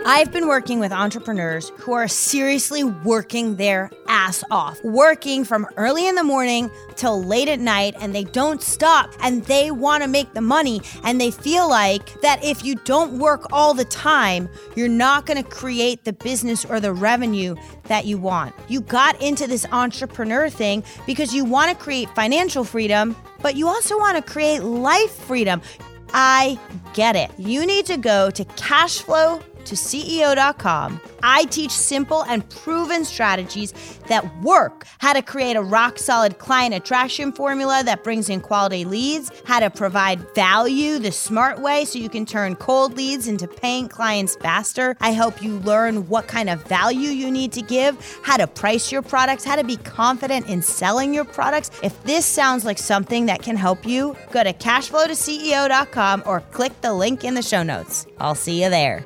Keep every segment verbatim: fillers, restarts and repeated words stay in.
I've been working with entrepreneurs who are seriously working their ass off, working from early in the morning till late at night, and they don't stop, and they want to make the money, and they feel like that if you don't work all the time, you're not going to create the business or the revenue that you want. You got into this entrepreneur thing because you want to create financial freedom, but you also want to create life freedom. I get it. You need to go to cashflow to C E O dot com. I teach simple and proven strategies that work. How to create a rock-solid client attraction formula that brings in quality leads. How to provide value the smart way so you can turn cold leads into paying clients faster. I help you learn what kind of value you need to give. How to price your products. How to be confident in selling your products. If this sounds like something that can help you, go to cashflow to C E O dot com or click the link in the show notes. I'll see you there.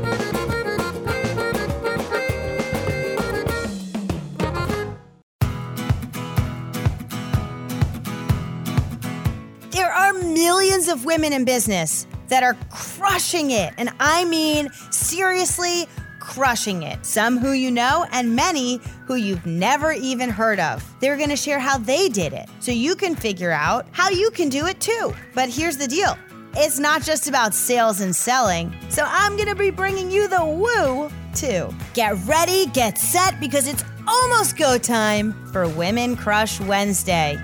There are millions of women in business that are crushing it. And I mean, seriously crushing it. Some who you know and many who you've never even heard of. They're going to share how they did it so you can figure out how you can do it too. But here's the deal. It's not just about sales and selling. So I'm going to be bringing you the woo too. Get ready, get set, because it's almost go time for Women Crush Wednesday.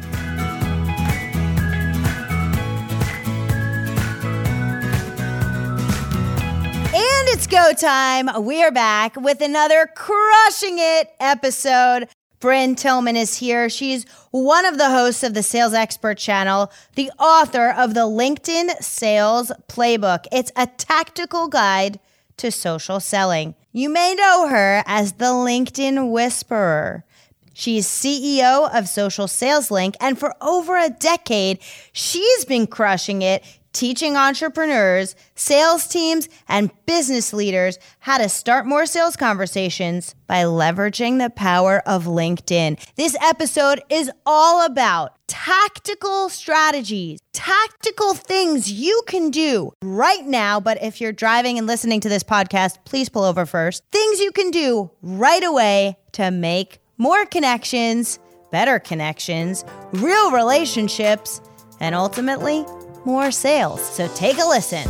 And it's go time. We are back with another Crushing It episode. Brynne Tillman is here. She's one of the hosts of the Sales Expert Channel, the author of the LinkedIn Sales Playbook. It's a tactical guide to social selling. You may know her as the LinkedIn Whisperer. She's C E O of Social Sales Link, and for over a decade, she's been crushing it, teaching entrepreneurs, sales teams, and business leaders how to start more sales conversations by leveraging the power of LinkedIn. This episode is all about tactical strategies, tactical things you can do right now. But if you're driving and listening to this podcast, please pull over first. Things you can do right away to make more connections, better connections, real relationships, and ultimately, more sales. So take a listen.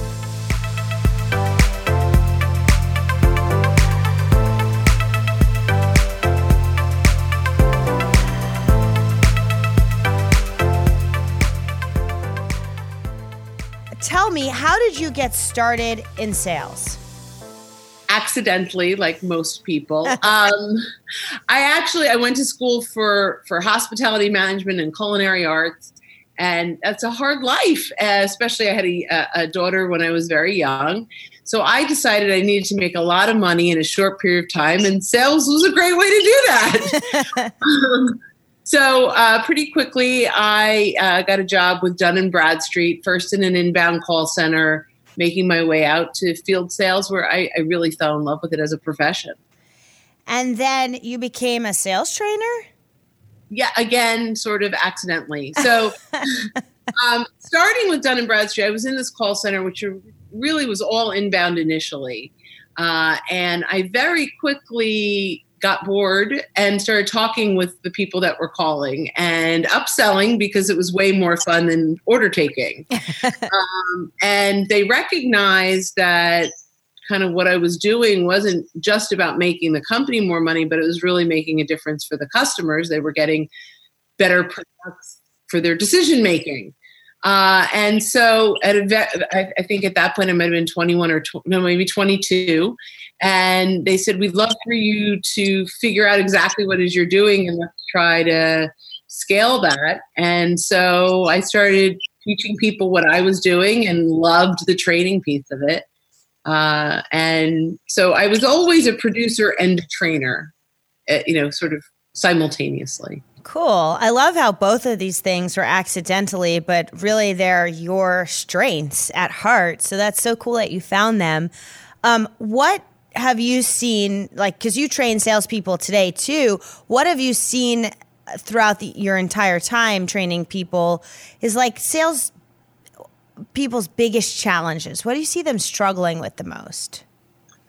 Tell me, how did you get started in sales? Accidentally, like most people. um, I actually, I went to school for, for hospitality management and culinary arts. And that's a hard life, especially I had a, a daughter when I was very young. So I decided I needed to make a lot of money in a short period of time, and sales was a great way to do that. um, so uh, pretty quickly, I uh, got a job with Dun and Bradstreet, first in an inbound call center, making my way out to field sales, where I, I really fell in love with it as a profession. And then you became a sales trainer? Yeah, again, sort of accidentally. So um, starting with Dun and Bradstreet, I was in this call center, which really was all inbound initially. Uh, and I very quickly got bored and started talking with the people that were calling and upselling because it was way more fun than order taking. um, and they recognized that kind of what I was doing wasn't just about making the company more money, but it was really making a difference for the customers. They were getting better products for their decision making. Uh, and so at a, I, I think at that point I might have been twenty-one or tw- no, maybe twenty-two. And they said, we'd love for you to figure out exactly what it is you're doing and let's try to scale that. And so I started teaching people what I was doing and loved the training piece of it. Uh, and so I was always a producer and a trainer, uh, you know, sort of simultaneously. Cool. I love how both of these things were accidentally, but really they're your strengths at heart. So that's so cool that you found them. Um, what have you seen, like, because you train salespeople today too, what have you seen throughout the, your entire time training people is like sales people's biggest challenges? What do you see them struggling with the most?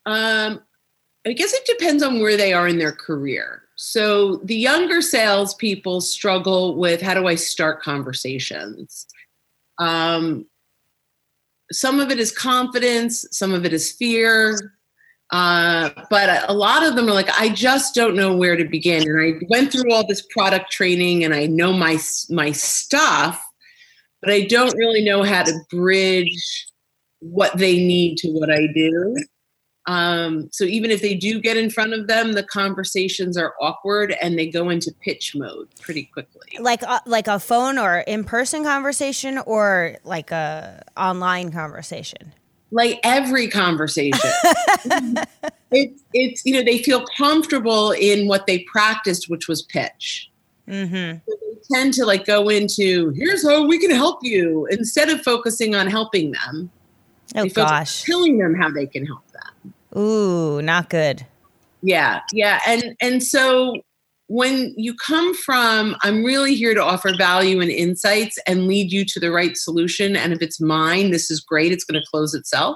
Um, I guess it depends on where they are in their career. So the younger salespeople struggle with, how do I start conversations? Um, some of it is confidence, some of it is fear. Uh, but a lot of them are like, I just don't know where to begin. And I went through all this product training and I know my, my stuff, but I don't really know how to bridge what they need to what I do. Um, so even if they do get in front of them, the conversations are awkward and they go into pitch mode pretty quickly. Like a, like a phone or in-person conversation, or like a online conversation? Like every conversation. it's, it's, you know, they feel comfortable in what they practiced, which was pitch. Mm-hmm. So they tend to like go into, here's how we can help you, instead of focusing on helping them. Oh, they gosh. Telling them how they can help them. Ooh, not good. Yeah. Yeah. And, and so when you come from, I'm really here to offer value and insights and lead you to the right solution. And if it's mine, this is great. It's going to close itself.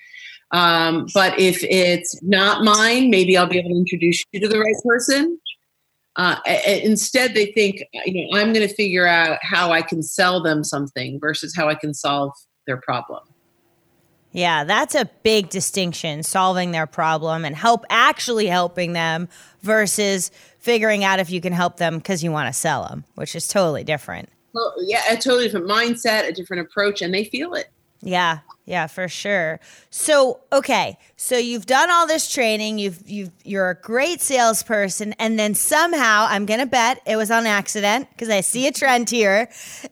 Um, but if it's not mine, maybe I'll be able to introduce you to the right person. Uh, instead, they think, you know, I'm going to figure out how I can sell them something versus how I can solve their problem. Yeah, that's a big distinction, solving their problem and help actually helping them versus figuring out if you can help them because you want to sell them, which is totally different. Well, yeah, a totally different mindset, a different approach, and they feel it. Yeah, yeah, for sure. So, okay, so you've done all this training, you've you've you're a great salesperson, and then somehow, I'm gonna bet it was on accident because I see a trend here.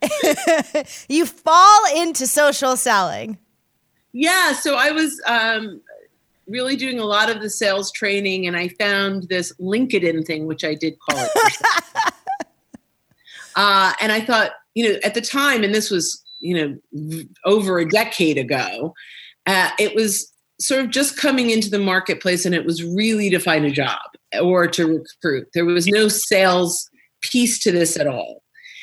You fall into social selling. Yeah, so I was um, really doing a lot of the sales training, and I found this LinkedIn thing, which I did call it. uh, and I thought, you know, at the time, and this was, you know, over a decade ago, uh, it was sort of just coming into the marketplace, and it was really to find a job or to recruit. There was no sales piece to this at all.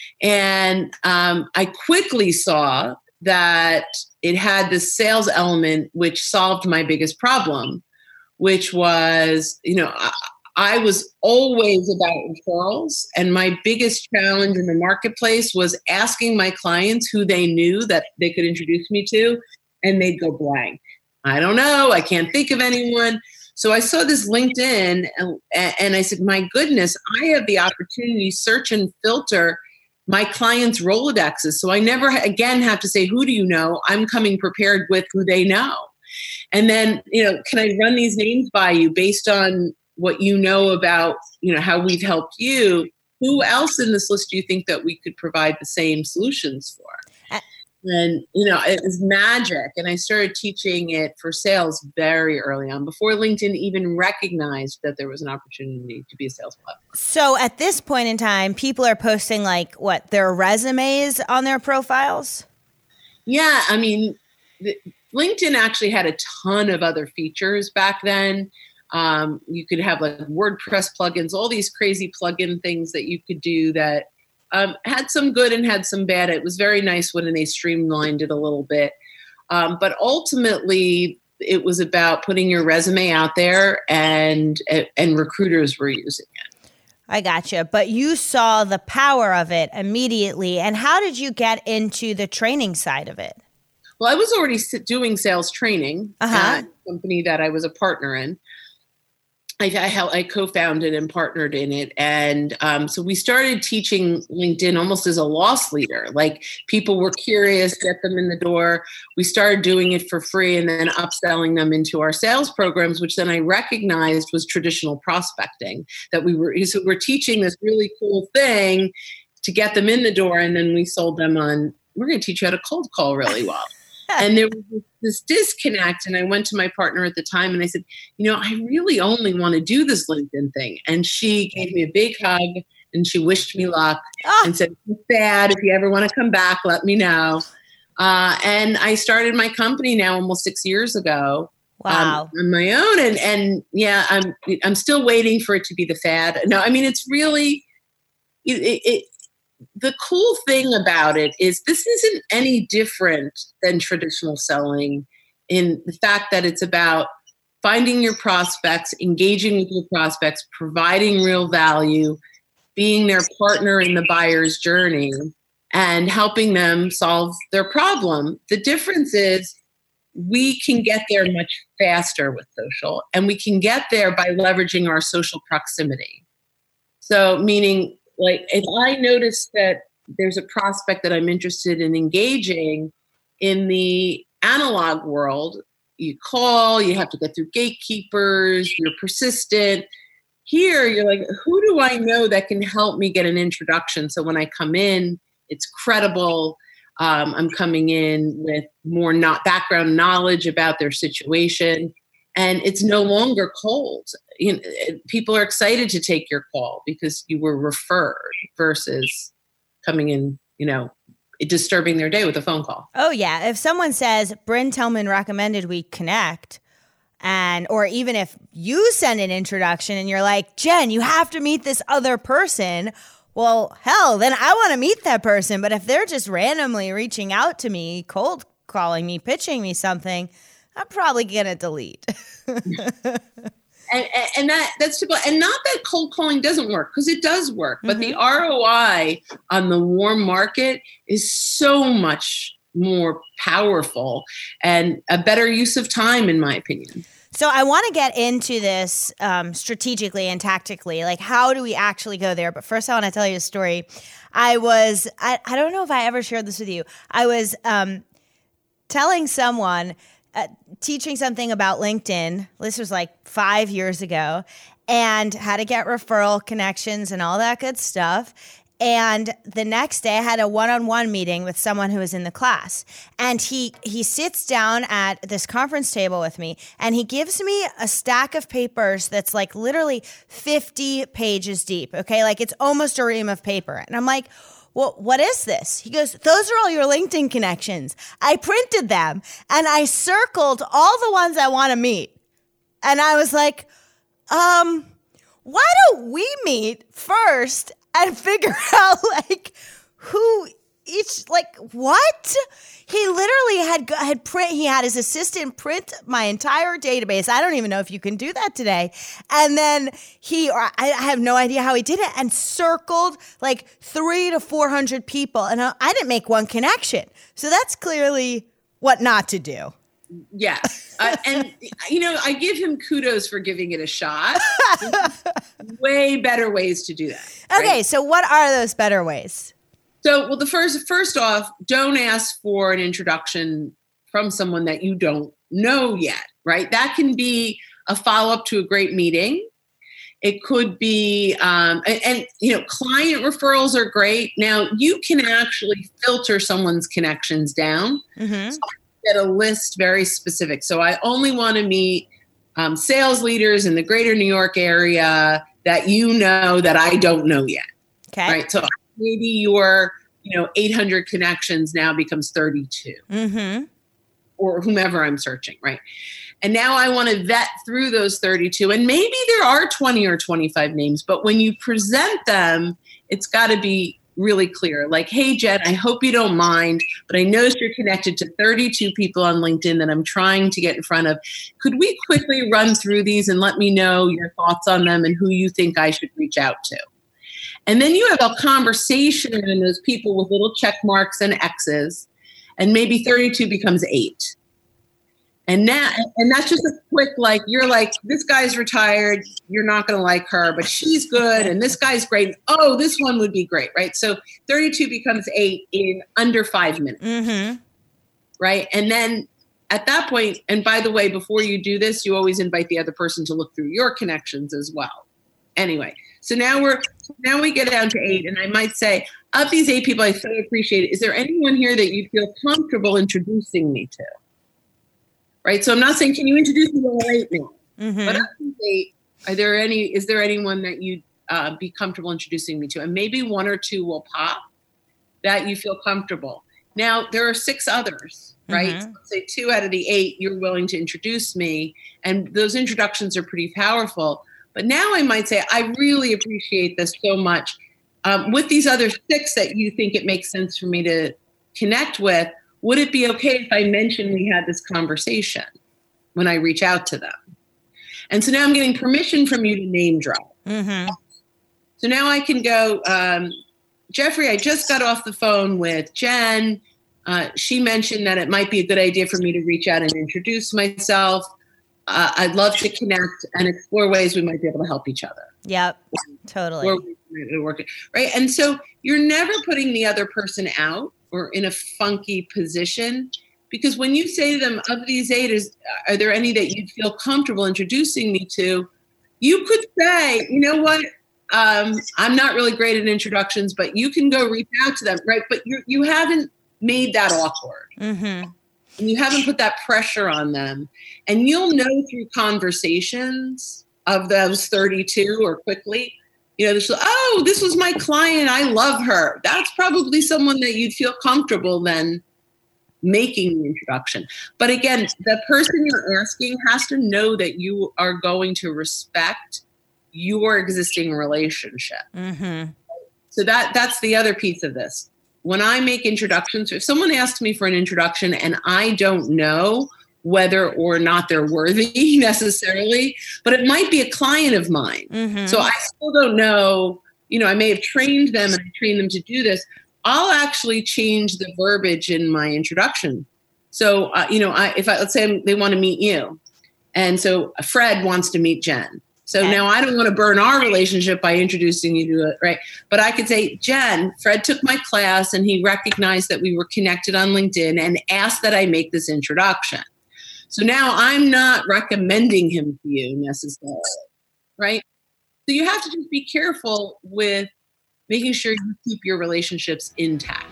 And um, I quickly saw that it had this sales element, which solved my biggest problem, which was, you know, I, I was always about referrals. And my biggest challenge in the marketplace was asking my clients who they knew that they could introduce me to, and they'd go blank. I don't know. I can't think of anyone. So I saw this LinkedIn and, and I said, my goodness, I have the opportunity to search and filter my clients' Rolodexes. So I never again have to say, who do you know? I'm coming prepared with who they know. And then, you know, can I run these names by you based on what you know about, you know, how we've helped you? Who else in this list do you think that we could provide the same solutions for? And, you know, it was magic. And I started teaching it for sales very early on, before LinkedIn even recognized that there was an opportunity to be a sales platform. So at this point in time, people are posting like what, their resumes on their profiles? Yeah. I mean, the, LinkedIn actually had a ton of other features back then. Um, you could have like WordPress plugins, all these crazy plugin things that you could do that Um, had some good and had some bad. It was very nice when they streamlined it a little bit. Um, but ultimately, it was about putting your resume out there, and and recruiters were using it. I gotcha. But you saw the power of it immediately. And how did you get into the training side of it? Well, I was already doing sales training uh-huh. at a company that I was a partner in. I, I, I co-founded and partnered in it. And um, so we started teaching LinkedIn almost as a loss leader. Like, people were curious, get them in the door. We started doing it for free and then upselling them into our sales programs, which then I recognized was traditional prospecting. That we were, so we're teaching this really cool thing to get them in the door. And then we sold them on, we're going to teach you how to cold call really well. And there was this disconnect. And I went to my partner at the time and I said, you know, I really only want to do this LinkedIn thing. And she gave me a big hug and she wished me luck oh. and said, it's bad. If you ever want to come back, let me know. Uh, and I started my company now almost six years ago. Wow. Um, on my own. And, and yeah, I'm, I'm still waiting for it to be the fad. No, I mean, it's really, it, it the cool thing about it is this isn't any different than traditional selling, in the fact that it's about finding your prospects, engaging with your prospects, providing real value, being their partner in the buyer's journey, and helping them solve their problem. The difference is we can get there much faster with social, and we can get there by leveraging our social proximity. So meaning, like, if I notice that there's a prospect that I'm interested in engaging in the analog world, you call, you have to go through gatekeepers, you're persistent. Here, you're like, who do I know that can help me get an introduction? So when I come in, it's credible. Um, I'm coming in with more not background knowledge about their situation, and it's no longer cold. You know, people are excited to take your call because you were referred versus coming in, you know, disturbing their day with a phone call. Oh, yeah. If someone says, Bryn Tillman recommended we connect, and or even if you send an introduction and you're like, Jen, you have to meet this other person. Well, hell, then I want to meet that person. But if they're just randomly reaching out to me, cold calling me, pitching me something, I'm probably going to delete. And, and that that's typical. And not that cold calling doesn't work, because it does work. But mm-hmm. the R O I on the warm market is so much more powerful and a better use of time, in my opinion. So I want to get into this um, strategically and tactically. Like, how do we actually go there? But first, I want to tell you a story. I was, I, I don't know if I ever shared this with you. I was um, telling someone, Uh, teaching something about LinkedIn. This was like five years ago, and how to get referral connections and all that good stuff. And the next day I had a one-on-one meeting with someone who was in the class, and he he sits down at this conference table with me, and he gives me a stack of papers that's like literally fifty pages deep. Okay. Like, it's almost a ream of paper. And I'm like, well, what is this? He goes, those are all your LinkedIn connections. I printed them and I circled all the ones I want to meet. And I was like, um, why don't we meet first and figure out like who each, like what? He literally had had print. He had his assistant print my entire database. I don't even know if you can do that today. And then he, or I have no idea how he did it, and circled like three to four hundred people, and I, I didn't make one connection. So that's clearly what not to do. Yeah, uh, and you know, I give him kudos for giving it a shot. Way better ways to do that. Okay, right? So what are those better ways? So, well, the first, first off, don't ask for an introduction from someone that you don't know yet, right? That can be a follow-up to a great meeting. It could be, um, and, and, you know, client referrals are great. Now, you can actually filter someone's connections down. Mm-hmm. So get a list very specific. So I only want to meet um, sales leaders in the greater New York area that you know that I don't know yet. Okay. Right. So maybe your, you know, eight hundred connections now becomes thirty-two, mm-hmm. or whomever I'm searching, right? And now I want to vet through those thirty-two, and maybe there are twenty or twenty-five names, but when you present them, it's got to be really clear. Like, hey, Jen, I hope you don't mind, but I noticed you're connected to thirty-two people on LinkedIn that I'm trying to get in front of. Could we quickly run through these and let me know your thoughts on them and who you think I should reach out to? And then you have a conversation and those people with little check marks and X's, and maybe thirty-two becomes eight. And that, and that's just a quick, like, you're like, this guy's retired, you're not going to like her, but she's good, and this guy's great. Oh, this one would be great, right? So thirty-two becomes eight in under five minutes, mm-hmm. right? And then at that point, and by the way, before you do this, you always invite the other person to look through your connections as well. Anyway, so now we're now we get down to eight, and I might say, of these eight people I so appreciate it, is there anyone here that you feel comfortable introducing me to? Right. So I'm not saying, can you introduce me to right now? Mm-hmm. But of these eight, are there any? Is there anyone that you'd uh, be comfortable introducing me to? And maybe one or two will pop that you feel comfortable. Now there are six others, right? Mm-hmm. So let's say two out of the eight you're willing to introduce me, and those introductions are pretty powerful. But now I might say, I really appreciate this so much. Um, with these other six that you think it makes sense for me to connect with, would it be okay if I mentioned we had this conversation when I reach out to them? And so now I'm getting permission from you to name drop. Mm-hmm. So now I can go, um, Jeffrey, I just got off the phone with Jen. Uh, she mentioned that it might be a good idea for me to reach out and introduce myself. Uh, I'd love to connect and explore ways we might be able to help each other. Yep, totally. Or work it, right? And so you're never putting the other person out or in a funky position, because when you say to them, of these eight, is are there any that you'd feel comfortable introducing me to? You could say, you know what, um, I'm not really great at introductions, but you can go reach out to them, right? But you you haven't made that awkward. Mm-hmm. And you haven't put that pressure on them. And you'll know through conversations of those thirty-two or quickly, you know, this, oh, this was my client. I love her. That's probably someone that you'd feel comfortable then making the introduction. But again, the person you're asking has to know that you are going to respect your existing relationship. Mm-hmm. So that that's the other piece of this. When I make introductions, if someone asks me for an introduction and I don't know whether or not they're worthy necessarily, but it might be a client of mine. Mm-hmm. So I still don't know, you know, I may have trained them and I trained them to do this. I'll actually change the verbiage in my introduction. So, uh, you know, I, if I, let's say I'm, they want to meet you. And so Fred wants to meet Jen. So okay. Now I don't want to burn our relationship by introducing you to it, right? But I could say, Jen, Fred took my class and he recognized that we were connected on LinkedIn and asked that I make this introduction. So now I'm not recommending him to you necessarily, right? So you have to just be careful with making sure you keep your relationships intact.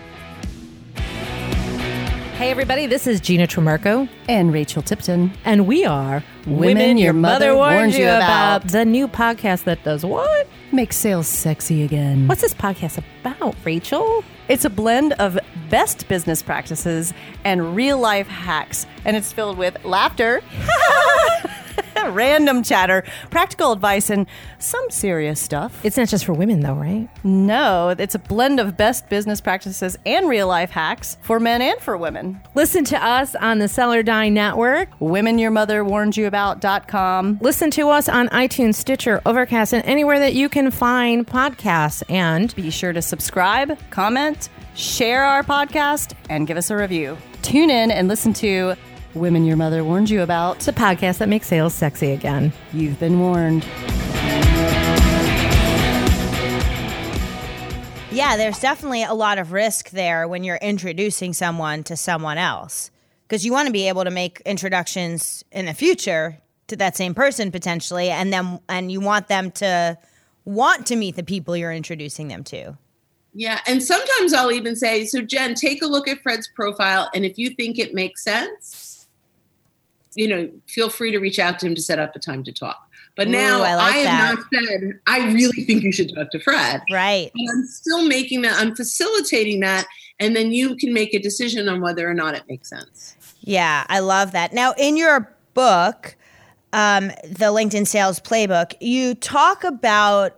Hey everybody, this is Gina Tramarco and Rachel Tipton, and we are Women, Women Your Mother Warned You About, the new podcast that does what? Make sales sexy again. What's this podcast about, Rachel? It's a blend of best business practices and real life hacks, and it's filled with laughter, random chatter, practical advice, and some serious stuff. It's not just for women, though, right? No, it's a blend of best business practices and real life hacks for men and for women. Listen to us on the Celandine Network, women your mother warned you about dot com. Listen to us on iTunes, Stitcher, Overcast, and anywhere that you can find podcasts. And be sure to subscribe, comment, share our podcast, and give us a review. Tune in and listen to Women Your Mother Warned You About, the podcast that makes sales sexy again. You've been warned. Yeah, there's definitely a lot of risk there when you're introducing someone to someone else, because you want to be able to make introductions in the future to that same person potentially, and then and you want them to want to meet the people you're introducing them to. Yeah, and sometimes I'll even say, so Jen, take a look at Fred's profile, and if you think it makes sense, you know, feel free to reach out to him to set up a time to talk. But now Ooh, I, like I have that. not said, I really think you should talk to Fred. Right. And I'm still making that, I'm facilitating that, and then you can make a decision on whether or not it makes sense. Yeah, I love that. Now, in your book, um, the LinkedIn Sales Playbook, you talk about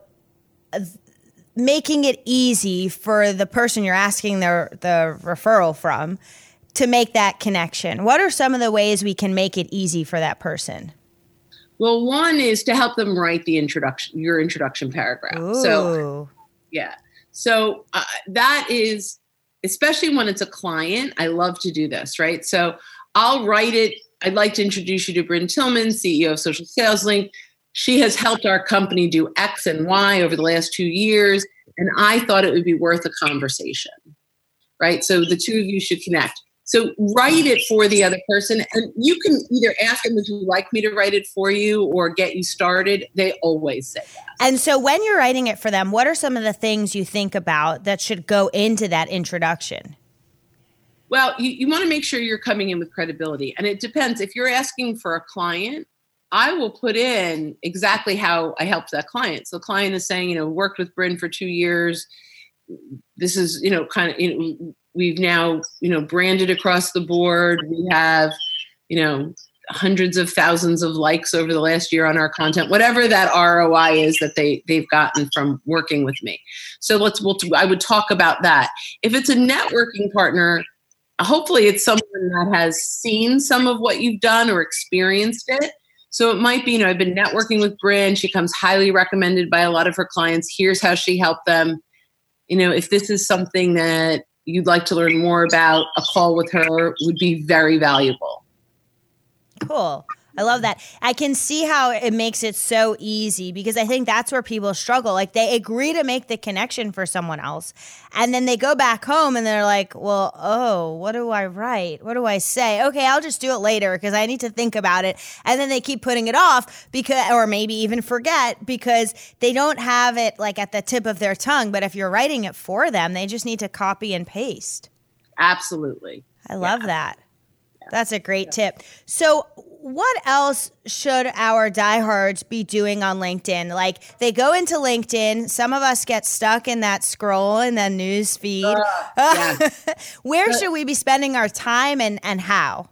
making it easy for the person you're asking the, the referral from to make that connection. What are some of the ways we can make it easy for that person? Well, one is to help them write the introduction, your introduction paragraph. Ooh. So, yeah. So uh, that is, especially when it's a client, I love to do this, right? So I'll write it. I'd like to introduce you to Bryn Tillman, C E O of Social Sales Link. She has helped our company do X and Y over the last two years, and I thought it would be worth a conversation, right? So the two of you should connect. So write it for the other person, and you can either ask them, would you like me to write it for you or get you started? They always say yes. And so when you're writing it for them, what are some of the things you think about that should go into that introduction? Well, you, you want to make sure you're coming in with credibility. And it depends. If you're asking for a client, I will put in exactly how I helped that client. So the client is saying, you know, worked with Bryn for two years. This is, you know, kind of, you know, we've now, you know, branded across the board. We have, you know, hundreds of thousands of likes over the last year on our content, whatever that R O I is that they, they've gotten from working with me. So let's, we'll, I would talk about that. If it's a networking partner, hopefully it's someone that has seen some of what you've done or experienced it. So it might be, you know, I've been networking with Brynn. She comes highly recommended by a lot of her clients. Here's how she helped them. You know, if this is something that you'd like to learn more about, a call with her would be very valuable. Cool. I love that. I can see how it makes it so easy because I think that's where people struggle. Like they agree to make the connection for someone else. And then they go back home and they're like, well, oh, what do I write? What do I say? Okay, I'll just do it later because I need to think about it. And then they keep putting it off because, or maybe even forget because they don't have it like at the tip of their tongue. But if you're writing it for them, they just need to copy and paste. Absolutely. I love yeah. that. That's a great tip. So what else should our diehards be doing on LinkedIn? Like they go into LinkedIn. Some of us get stuck in that scroll in the news feed. Uh, yeah. Where but, should we be spending our time and, and how?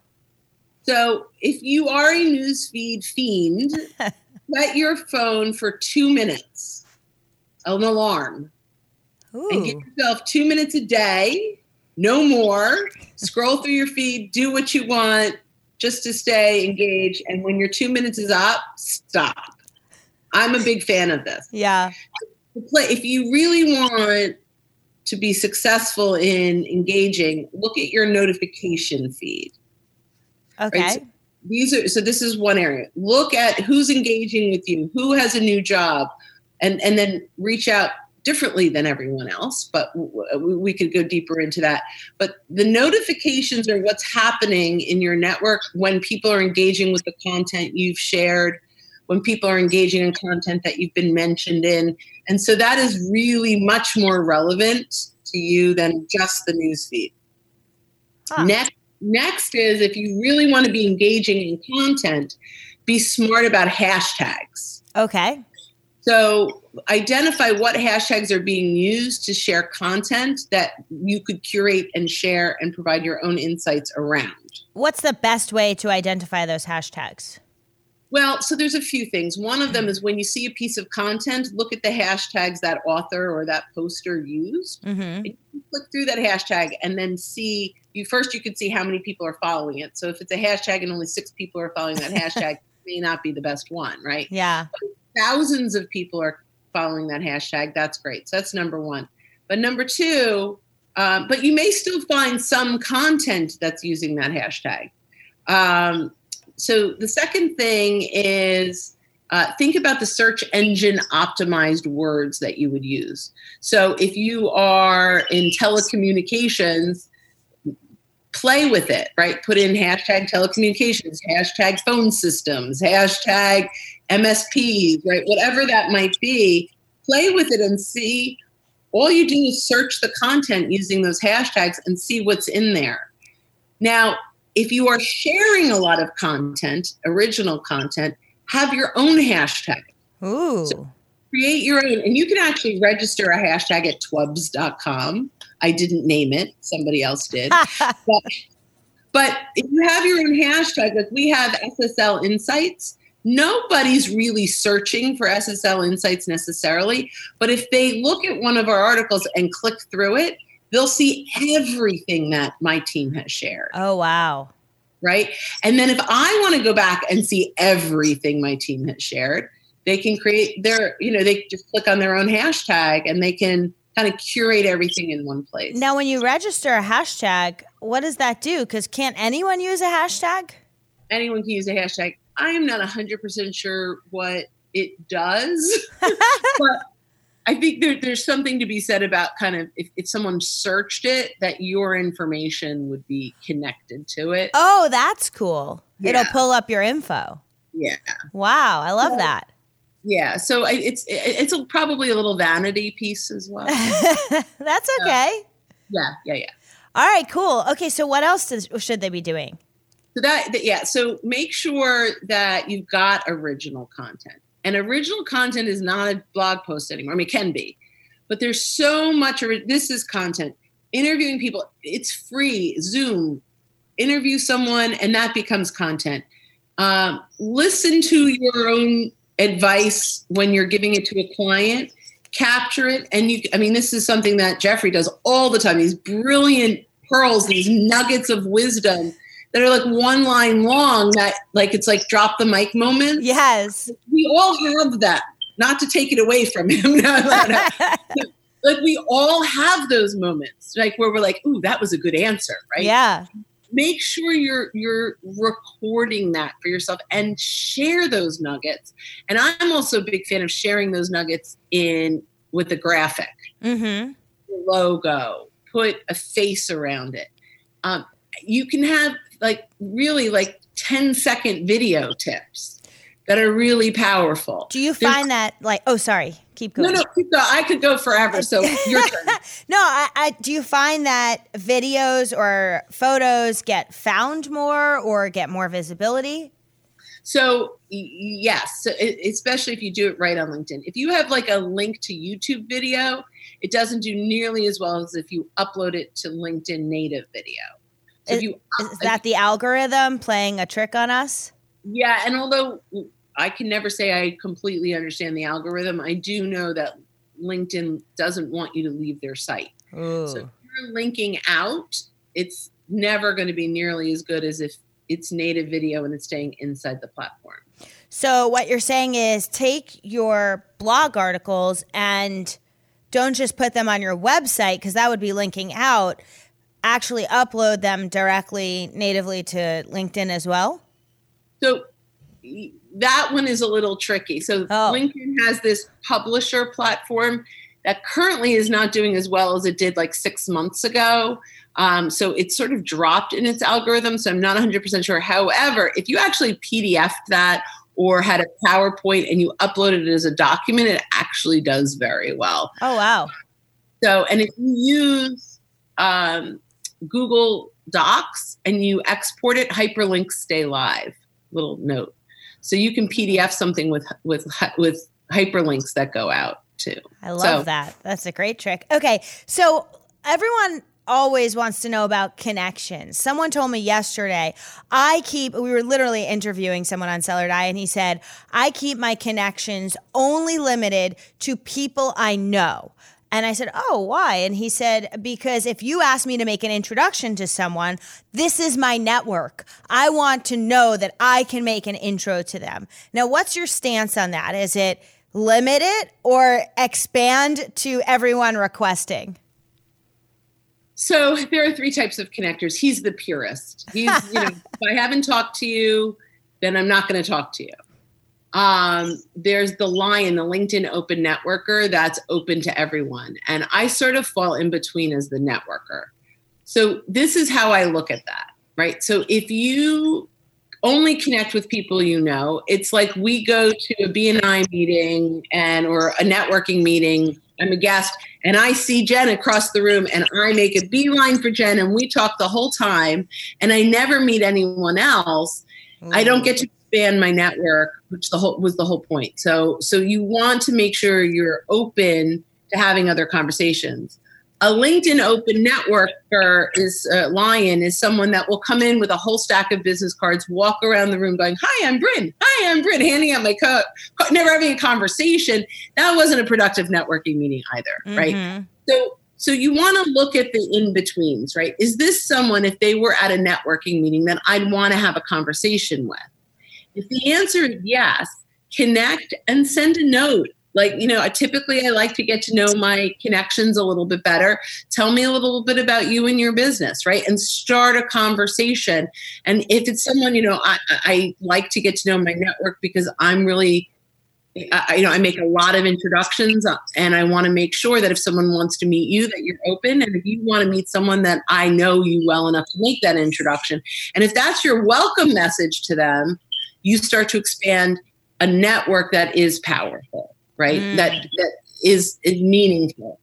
So if you are a newsfeed fiend, set your phone for two minutes, an alarm, Ooh. And give yourself two minutes a day. No more. Scroll through your feed, do what you want just to stay engaged. And when your two minutes is up, stop. I'm a big fan of this. Yeah. If you really want to be successful in engaging, look at your notification feed. Okay. Right? So these are so this is one area. Look at who's engaging with you, who has a new job, and, and then reach out differently than everyone else, but we could go deeper into that. But the notifications are what's happening in your network when people are engaging with the content you've shared, when people are engaging in content that you've been mentioned in. And so that is really much more relevant to you than just the newsfeed. Huh. Next, next is if you really want to be engaging in content, be smart about hashtags. Okay. So identify what hashtags are being used to share content that you could curate and share and provide your own insights around. What's the best way to identify those hashtags? Well, so there's a few things. One of them is when you see a piece of content, look at the hashtags that author or that poster used. Mm-hmm. And you can click through that hashtag and then see, you first you could see how many people are following it. So if it's a hashtag and only six people are following that hashtag, it may not be the best one, right? Yeah. But thousands of people are following that hashtag. That's great. So that's number one. But number two, uh, but you may still find some content that's using that hashtag. Um, so the second thing is uh, think about the search engine optimized words that you would use. So if you are in telecommunications, play with it, right? Put in hashtag telecommunications, hashtag phone systems, hashtag M S Ps, right? Whatever that might be, play with it and see. All you do is search the content using those hashtags and see what's in there. Now, if you are sharing a lot of content, original content, have your own hashtag. Ooh. So create your own, and you can actually register a hashtag at twubs dot com. I didn't name it. Somebody else did. but, but if you have your own hashtag, like we have S S L Insights, nobody's really searching for S S L Insights necessarily. But if they look at one of our articles and click through it, they'll see everything that my team has shared. Oh, wow. Right? And then if I want to go back and see everything my team has shared, they can create their, you know, they just click on their own hashtag and they can kind of curate everything in one place. Now, when you register a hashtag, what does that do? Because can't anyone use a hashtag? Anyone can use a hashtag. I am not one hundred percent sure what it does, but I think there, there's something to be said about kind of if, if someone searched it, that your information would be connected to it. Oh, that's cool. Yeah. It'll pull up your info. Yeah. Wow. I love yeah. that. Yeah, so it's it's a, probably a little vanity piece as well. That's okay. Uh, yeah, yeah, yeah. All right, cool. Okay, so what else does, should they be doing? So that, that yeah, so make sure that you've got original content. And original content is not a blog post anymore. I mean, it can be, but there's so much. This is content. Interviewing people, it's free. Zoom, interview someone, and that becomes content. Um, listen to your own advice when you're giving it to a client, capture it. And you, I mean, this is something that Jeffrey does all the time. These brilliant pearls, these nuggets of wisdom that are like one line long that like, it's like drop the mic moments. Yes. We all have that, not to take it away from him. No, no, no. Like we all have those moments, like where we're like, ooh, that was a good answer, right? Yeah. Make sure you're you're recording that for yourself and share those nuggets. And I'm also a big fan of sharing those nuggets in with a graphic, mm-hmm. logo, put a face around it. Um, you can have like really like ten second video tips that are really powerful. Do you There's, find that like, oh, sorry, keep going. No, no, keep going. I could go forever. So your turn. No, I, I, do you find that videos or photos get found more or get more visibility? So y- yes, so it, especially if you do it right on LinkedIn. If you have like a link to YouTube video, it doesn't do nearly as well as if you upload it to LinkedIn native video. So is, if you, is that the algorithm playing a trick on us? Yeah, and although I can never say I completely understand the algorithm, I do know that LinkedIn doesn't want you to leave their site. Ooh. So if you're linking out, it's never going to be nearly as good as if it's native video and it's staying inside the platform. So what you're saying is take your blog articles and don't just put them on your website because that would be linking out. Actually upload them directly natively to LinkedIn as well? So that one is a little tricky. So oh. LinkedIn has this publisher platform that currently is not doing as well as it did like six months ago. Um, so it's sort of dropped in its algorithm. So I'm not one hundred percent sure. However, if you actually P D F'd that or had a PowerPoint and you uploaded it as a document, it actually does very well. Oh, wow. So, and if you use um, Google Docs and you export it, hyperlinks stay live. Little note. So you can P D F something with with with hyperlinks that go out too. I love so, that. That's a great trick. Okay, so everyone always wants to know about connections. Someone told me yesterday, I keep, we were literally interviewing someone on Seller Die, and he said, I keep my connections only limited to people I know. And I said, oh, why? And he said, because if you ask me to make an introduction to someone, this is my network. I want to know that I can make an intro to them. Now, what's your stance on that? Is it limit it or expand to everyone requesting? So there are three types of connectors. He's the purist. He's, you know, if I haven't talked to you, then I'm not going to talk to you. Um, there's the Lion, the LinkedIn open networker that's open to everyone. And I sort of fall in between as the networker. So this is how I look at that, right? So if you only connect with people you know, it's like we go to a B and I meeting and or a networking meeting. I'm a guest and I see Jen across the room and I make a beeline for Jen and we talk the whole time and I never meet anyone else. Mm. I don't get to expand my network, which the whole was the whole point. So, so you want to make sure you're open to having other conversations. A LinkedIn open networker is uh, Lion is someone that will come in with a whole stack of business cards, walk around the room going, hi, I'm Bryn. Hi, I'm Bryn, handing out my code, never having a conversation. That wasn't a productive networking meeting either, mm-hmm. right? So, so you want to look at the in-betweens, right? Is this someone, if they were at a networking meeting, that I'd want to have a conversation with? If the answer is yes, connect and send a note. Like, you know, typically I like to get to know my connections a little bit better. Tell me a little bit about you and your business, right? And start a conversation. And if it's someone, you know, I, I like to get to know my network because I'm really, I, you know, I make a lot of introductions and I want to make sure that if someone wants to meet you, that you're open. And if you want to meet someone that I know you well enough to make that introduction. And if that's your welcome message to them, you start to expand a network that is powerful. Right. Mm. That that is, is meaningful.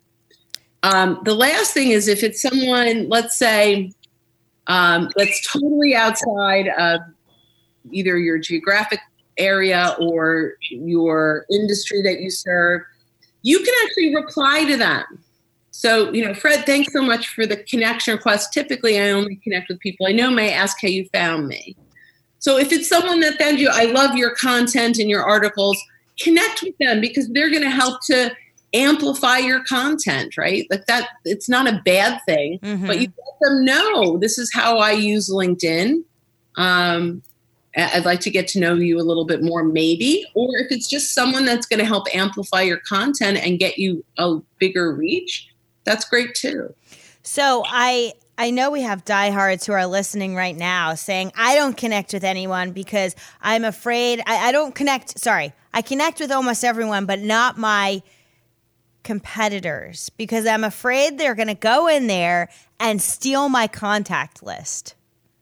Um, the last thing is if it's someone, let's say, um, that's totally outside of either your geographic area or your industry that you serve, you can actually reply to them. So, you know, Fred, thanks so much for the connection request. Typically, I only connect with people I know. May I ask how you found me? So if it's someone that found you, I love your content and your articles. Connect with them because they're going to help to amplify your content, right? Like that, it's not a bad thing, mm-hmm. but you let them know this is how I use LinkedIn. Um, I'd like to get to know you a little bit more, maybe. Or if it's just someone that's going to help amplify your content and get you a bigger reach, that's great too. So I I know we have diehards who are listening right now saying, I don't connect with anyone because I'm afraid, I, I don't connect, sorry, I connect with almost everyone, but not my competitors because I'm afraid they're going to go in there and steal my contact list.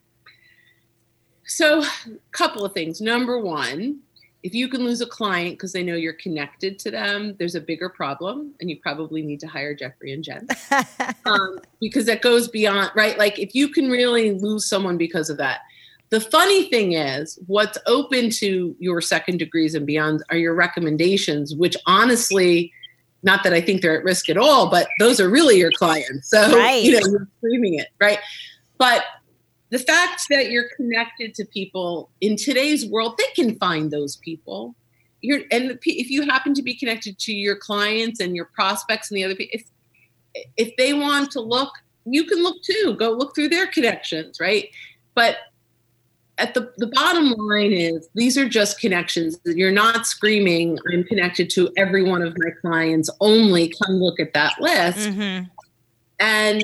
So a couple of things. Number one, if you can lose a client because they know you're connected to them, there's a bigger problem, and you probably need to hire Jeffrey and Jen um, because that goes beyond, right? Like if you can really lose someone because of that. The funny thing is what's open to your second degrees and beyond are your recommendations, which honestly, not that I think they're at risk at all, but those are really your clients. So, right. you know, you're screaming it, right? But the fact that you're connected to people in today's world, they can find those people. You're, and the, if you happen to be connected to your clients and your prospects and the other people, if, if they want to look, you can look too. Go look through their connections, right? But at the, the bottom line is these are just connections. You're not screaming, I'm connected to every one of my clients only. Come look at that list. Mm-hmm. And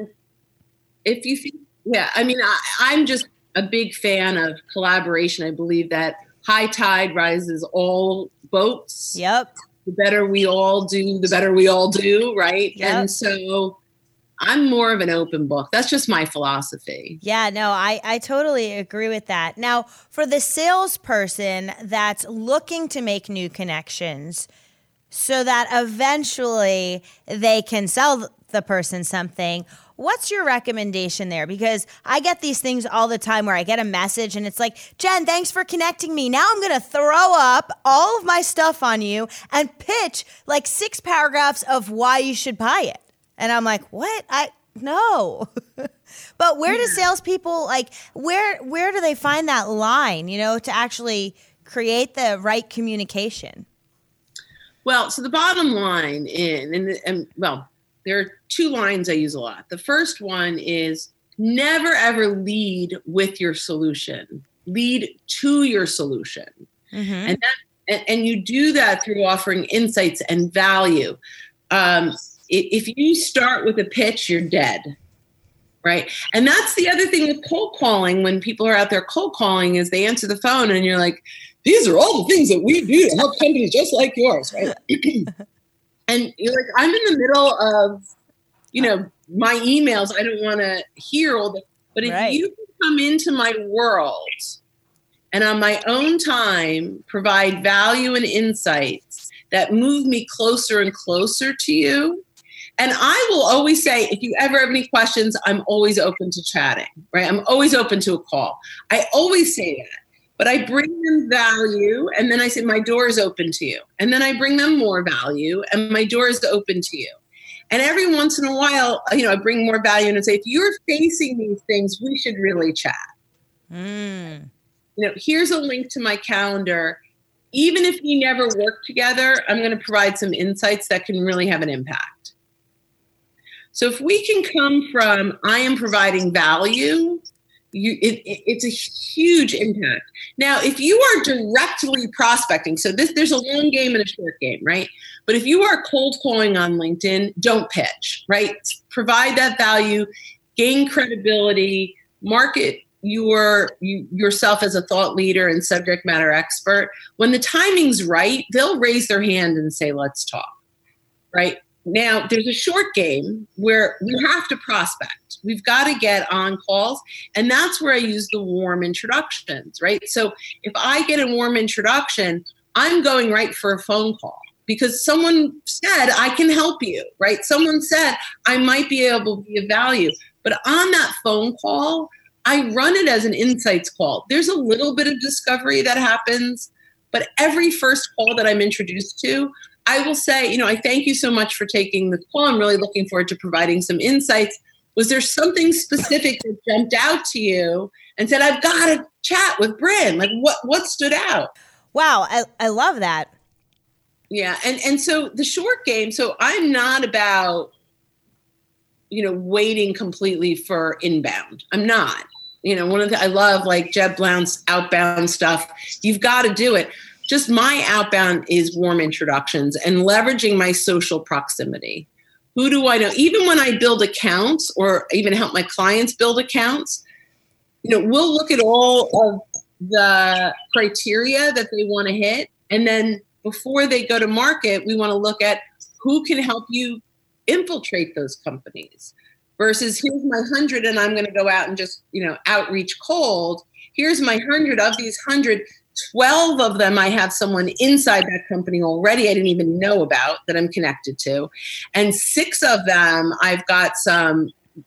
if you think, yeah, I mean, I, I'm just a big fan of collaboration. I believe that high tide rises all boats. Yep. The better we all do, the better we all do, right? Yep. And so I'm more of an open book. That's just my philosophy. Yeah, no, I, I totally agree with that. Now, for the salesperson that's looking to make new connections so that eventually they can sell the person something, what's your recommendation there? Because I get these things all the time where I get a message and it's like, Jen, thanks for connecting me. Now I'm going to throw up all of my stuff on you and pitch like six paragraphs of why you should buy it. And I'm like, what? I no. But where do salespeople like where where do they find that line, you know, to actually create the right communication? Well, so the bottom line in and, and well, there are two lines I use a lot. The first one is never ever lead with your solution. Lead to your solution. Mm-hmm. And that and, and you do that through offering insights and value. Um, if you start with a pitch, you're dead, right? And that's the other thing with cold calling. When people are out there cold calling is they answer the phone and you're like, these are all the things that we do to help companies just like yours, right? And you're like, I'm in the middle of, you know, my emails. I don't want to hear all the, but if right. you can come into my world and on my own time provide value and insights that move me closer and closer to you. And I will always say, if you ever have any questions, I'm always open to chatting, right? I'm always open to a call. I always say that. But I bring them value, and then I say, my door is open to you. And then I bring them more value, and my door is open to you. And every once in a while, you know, I bring more value and I say, if you're facing these things, we should really chat. Mm. You know, here's a link to my calendar. Even if we never work together, I'm going to provide some insights that can really have an impact. So if we can come from, I am providing value, you, it, it, it's a huge impact. Now, if you are directly prospecting, so this, there's a long game and a short game, right? But if you are cold calling on LinkedIn, don't pitch, right? Provide that value, gain credibility, market your you, yourself as a thought leader and subject matter expert. When the timing's right, they'll raise their hand and say, let's talk, right? Now, there's a short game where we have to prospect. We've got to get on calls. And that's where I use the warm introductions, right? So if I get a warm introduction, I'm going right for a phone call because someone said, I can help you, right? Someone said, I might be able to be of value. But on that phone call, I run it as an insights call. There's a little bit of discovery that happens, but every first call that I'm introduced to, I will say, you know, I thank you so much for taking the call. I'm really looking forward to providing some insights. Was there something specific that jumped out to you and said, I've got to chat with Bryn? Like what, what stood out? Wow. I, I love that. Yeah. And, and so the short game, so I'm not about, you know, waiting completely for inbound. I'm not. you know, one of the, I love like Jeb Blount's outbound stuff. You've got to do it. Just my outbound is warm introductions and leveraging my social proximity. Who do I know? Even when I build accounts or even help my clients build accounts, you know, we'll look at all of the criteria that they want to hit. And then before they go to market, we want to look at who can help you infiltrate those companies versus here's my hundred and I'm going to go out and just, you know, outreach cold. Here's my hundred. Of these hundred, twelve of them, I have someone inside that company already I didn't even know about that I'm connected to. And six of them, I've got some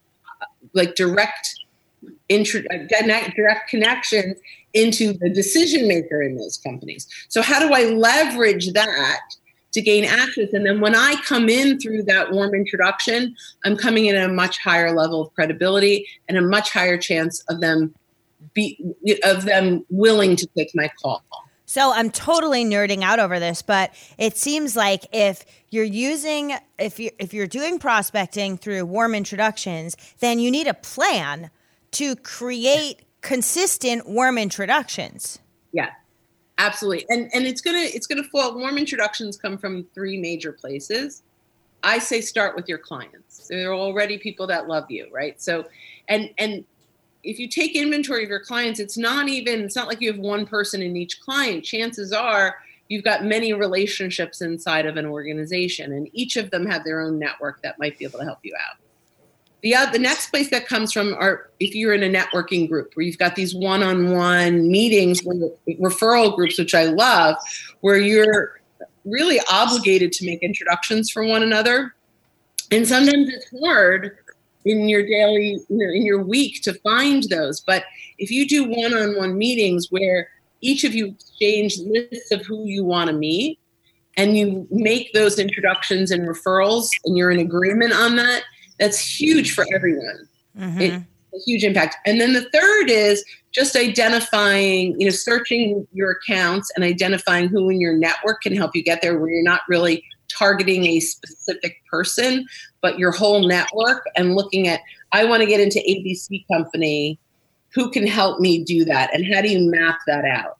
like direct intro, direct connections into the decision maker in those companies. So how do I leverage that to gain access? And then when I come in through that warm introduction, I'm coming in at a much higher level of credibility and a much higher chance of them be of them willing to take my call. So I'm totally nerding out over this, but it seems like if you're using, if you if you're doing prospecting through warm introductions, then you need a plan to create consistent warm introductions. Yeah, absolutely. And and it's gonna it's gonna fall. Warm introductions come from three major places. I say start with your clients. There are already people that love you, right? So, and and if you take inventory of your clients, it's not even, it's not like you have one person in each client. Chances are you've got many relationships inside of an organization, and each of them have their own network that might be able to help you out. The, uh, the next place that comes from are if you're in a networking group where you've got these one-on-one meetings, where, referral groups, which I love, where you're really obligated to make introductions for one another. And sometimes it's hard in your daily, you know, in your week to find those. But if you do one-on-one meetings where each of you exchange lists of who you want to meet and you make those introductions and referrals and you're in agreement on that, that's huge for everyone. Mm-hmm. It's a huge impact. And then the third is just identifying, you know, searching your accounts and identifying who in your network can help you get there, where you're not really targeting a specific person, but your whole network, and looking at, I want to get into A B C company. Who can help me do that? And how do you map that out?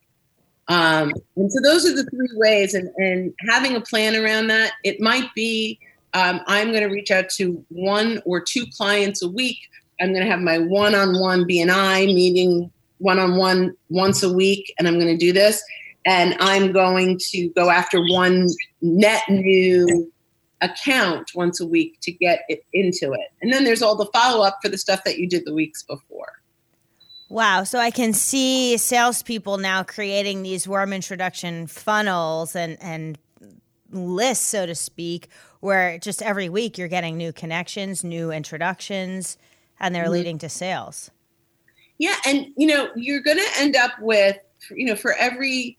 Um, and so those are the three ways, and, and having a plan around that. It might be, um, I'm going to reach out to one or two clients a week. I'm going to have my one-on-one B and I meeting one-on-one once a week, and I'm going to do this. And I'm going to go after one net new account once a week to get it into it. And then there's all the follow-up for the stuff that you did the weeks before. Wow. So I can see salespeople now creating these warm introduction funnels and, and lists, so to speak, where just every week you're getting new connections, new introductions, and they're mm-hmm. leading to sales. Yeah. And, you know, you're going to end up with, you know, for every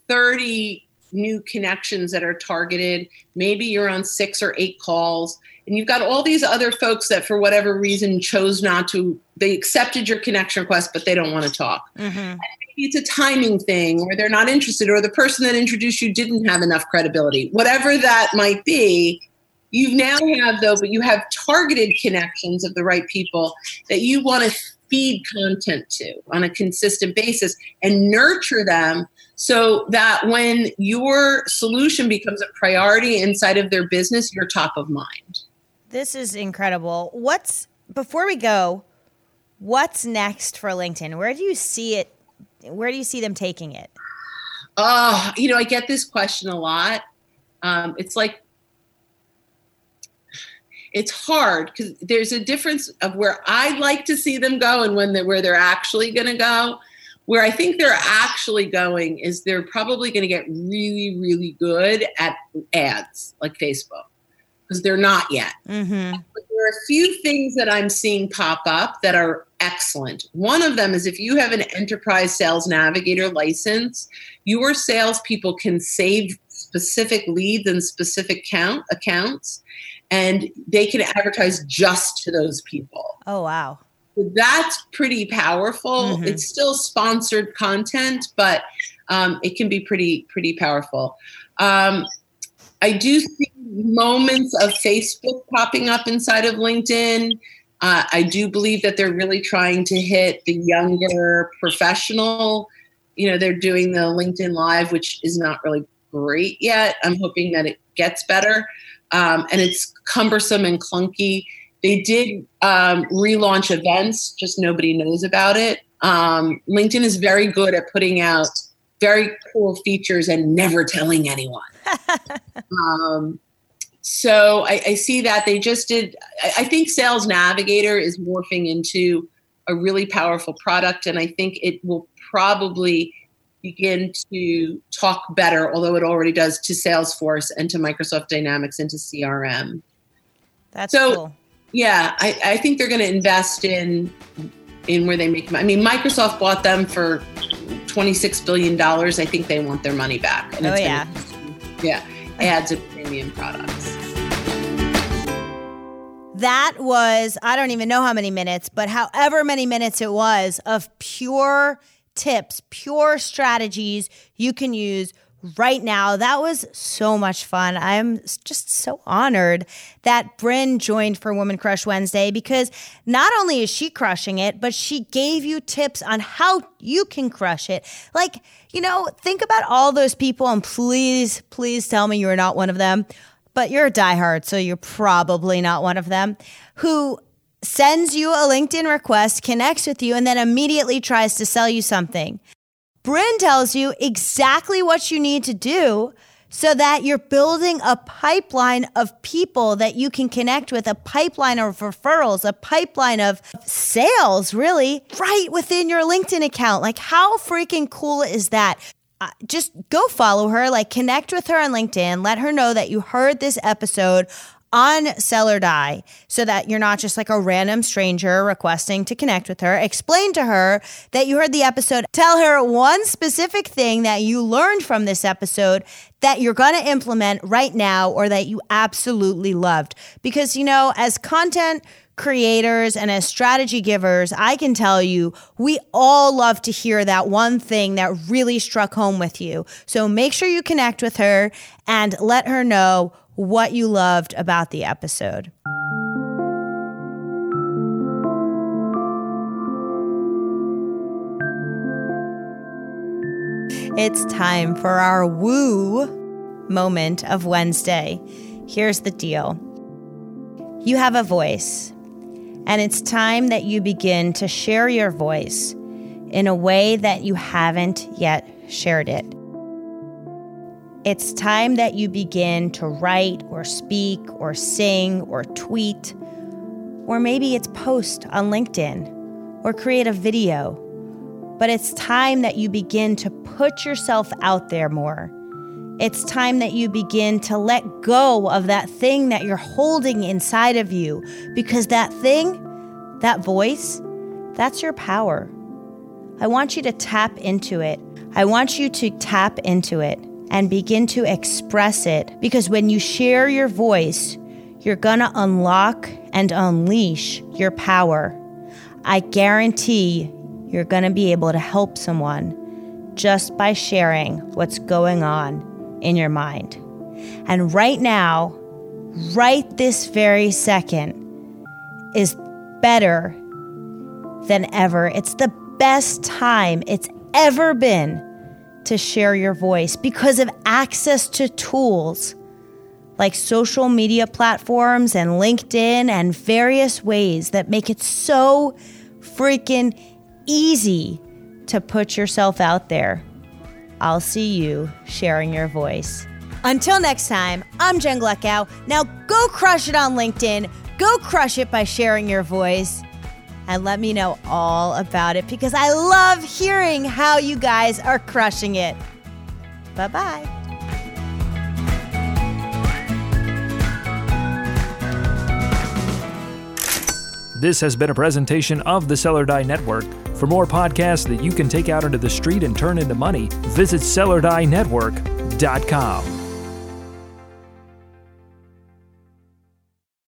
thirty new connections that are targeted, maybe you're on six or eight calls, and you've got all these other folks that for whatever reason chose not to, they accepted your connection request, but they don't want to talk. Mm-hmm. And maybe it's a timing thing, or they're not interested, or the person that introduced you didn't have enough credibility. Whatever that might be, you now have though, but you have targeted connections of the right people that you want to feed content to on a consistent basis and nurture them, so that when your solution becomes a priority inside of their business, you're top of mind. This is incredible. What's, before we go, what's next for LinkedIn? Where do you see it? Where do you see them taking it? Oh, you know, I get this question a lot. Um, it's like, it's hard because there's a difference of where I'd like to see them go and when they're, where they're actually going to go. Where I think they're actually going is they're probably going to get really, really good at ads like Facebook, because they're not yet. Mm-hmm. But there are a few things that I'm seeing pop up that are excellent. One of them is if you have an Enterprise Sales Navigator license, your salespeople can save specific leads and specific count accounts, and they can advertise just to those people. Oh, wow. That's pretty powerful. Mm-hmm. It's still sponsored content, but um, it can be pretty, pretty powerful. Um, I do see moments of Facebook popping up inside of LinkedIn. Uh, I do believe that they're really trying to hit the younger professional. You know, they're doing the LinkedIn Live, which is not really great yet. I'm hoping that it gets better. Um, and it's cumbersome and clunky. They did um, relaunch events, just nobody knows about it. Um, LinkedIn is very good at putting out very cool features and never telling anyone. um, so I, I see that they just did. I, I think Sales Navigator is morphing into a really powerful product, and I think it will probably begin to talk better, although it already does, to Salesforce and to Microsoft Dynamics and to C R M. That's so, cool. Yeah, I, I think they're going to invest in in where they make money. I mean, Microsoft bought them for twenty-six billion dollars. I think they want their money back. And oh, it's yeah. Gonna, yeah, ads of premium products. That was, I don't even know how many minutes, but however many minutes it was of pure tips, pure strategies you can use right now. That was so much fun. I'm just so honored that Brynne joined for Woman Crush Wednesday, because not only is she crushing it, but she gave you tips on how you can crush it. Like, you know, think about all those people, and please, please tell me you're not one of them, but you're a diehard, so you're probably not one of them, who sends you a LinkedIn request, connects with you, and then immediately tries to sell you something. Brynne tells you exactly what you need to do so that you're building a pipeline of people that you can connect with, a pipeline of referrals, a pipeline of sales, really, right within your LinkedIn account. Like, how freaking cool is that? Uh, just go follow her, like connect with her on LinkedIn, let her know that you heard this episode on Sell or Die, so that you're not just like a random stranger requesting to connect with her. Explain to her that you heard the episode. Tell her one specific thing that you learned from this episode that you're going to implement right now, or that you absolutely loved. Because, you know, as content creators and as strategy givers, I can tell you, we all love to hear that one thing that really struck home with you. So make sure you connect with her and let her know what you loved about the episode. It's time for our woo moment of Wednesday. Here's the deal. You have a voice, and it's time that you begin to share your voice in a way that you haven't yet shared it. It's time that you begin to write or speak or sing or tweet, or maybe it's post on LinkedIn or create a video. But it's time that you begin to put yourself out there more. It's time that you begin to let go of that thing that you're holding inside of you, because that thing, that voice, that's your power. I want you to tap into it. I want you to tap into it and begin to express it, because when you share your voice, you're gonna unlock and unleash your power. I guarantee you're gonna be able to help someone just by sharing what's going on in your mind. And right now, right this very second, is better than ever. It's the best time it's ever been to share your voice, because of access to tools like social media platforms and LinkedIn and various ways that make it so freaking easy to put yourself out there. I'll see you sharing your voice. Until next time, I'm Jen Gluckow. Now go crush it on LinkedIn. Go crush it by sharing your voice. And let me know all about it, because I love hearing how you guys are crushing it. Bye-bye. This has been a presentation of the Sell or Die Network. For more podcasts that you can take out into the street and turn into money, visit sell or die network dot com.